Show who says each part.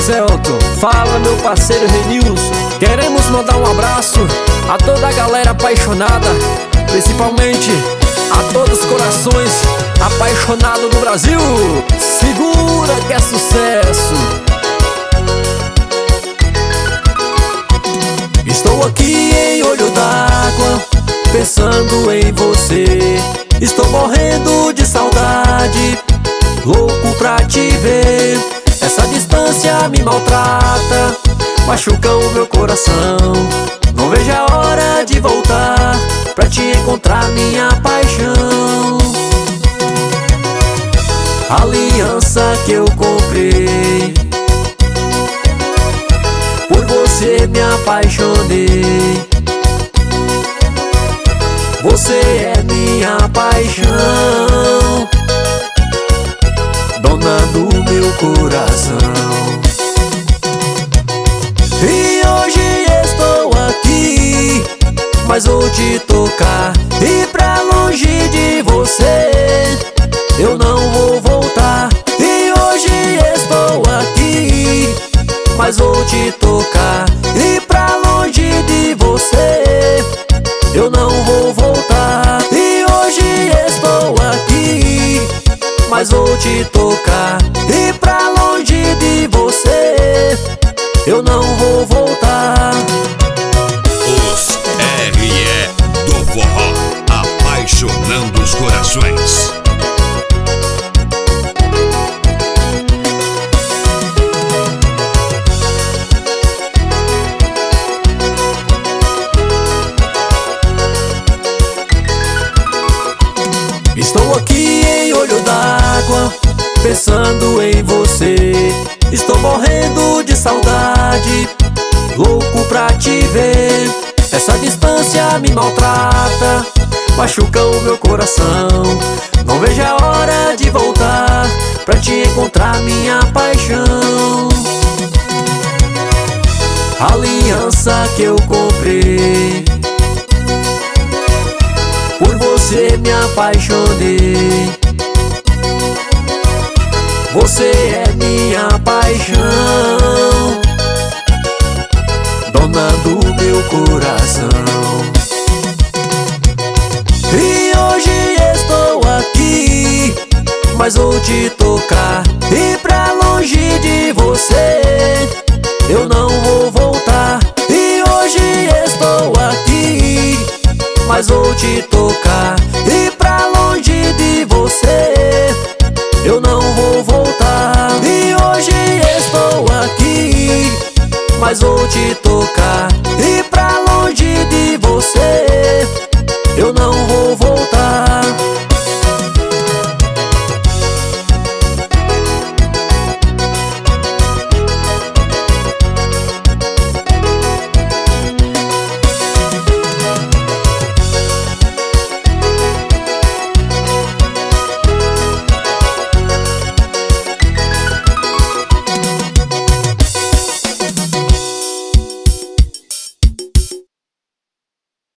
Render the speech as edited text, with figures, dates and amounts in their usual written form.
Speaker 1: José Elton, fala meu parceiro Renilson. Queremos mandar um abraço a toda a galera apaixonada, principalmente a todos os corações apaixonados do Brasil. Segura que é sucesso. Estou aqui em Olho d'Água, pensando em você. Estou morrendo de saudade, louco pra te ver. Essa distância me maltrata, machuca o meu coração. Não vejo a hora de voltar pra te encontrar, minha paixão. A aliança que eu comprei, por você me apaixonei. Você é minha paixão, dona do meu coração. E hoje estou aqui, mas vou te tocar. E pra longe de você eu não vou voltar. E hoje estou aqui, mas vou te tocar. E pra longe de você eu não vou voltar. E hoje estou aqui, mas vou te tocar. E pra longe de você eu não vou voltar.
Speaker 2: Os R.E. do Forró, apaixonando os corações.
Speaker 1: Estou aqui em Olho d'Água, pensando em você. Estou morrendo de saudade, louco pra te ver. Essa distância me maltrata, machuca o meu coração. Não vejo a hora de voltar pra te encontrar, minha paixão. A aliança que eu comprei, por você me apaixonei. Você é minha paixão, dona do meu coração. E hoje estou aqui, mas vou te